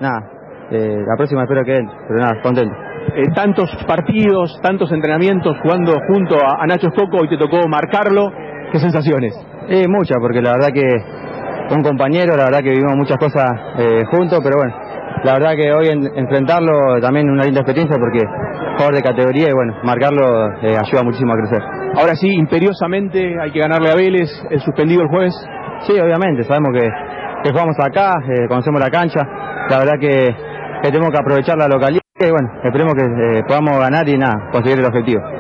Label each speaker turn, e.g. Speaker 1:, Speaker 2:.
Speaker 1: nada, la próxima espero que entre, pero nada, contento.
Speaker 2: Tantos partidos, tantos entrenamientos jugando junto a Nacho Scocco, hoy te tocó marcarlo, ¿qué sensaciones?
Speaker 1: Muchas, porque la verdad que un compañero, la verdad que vivimos muchas cosas juntos, pero bueno, la verdad que hoy enfrentarlo también es una linda experiencia porque jugador de categoría y bueno, marcarlo ayuda muchísimo a crecer.
Speaker 2: Ahora sí, imperiosamente hay que ganarle a Vélez, el suspendido el jueves.
Speaker 1: Sí, obviamente, sabemos que jugamos acá, conocemos la cancha, la verdad que tenemos que aprovechar la localidad y bueno, esperemos que podamos ganar y nada, conseguir el objetivo.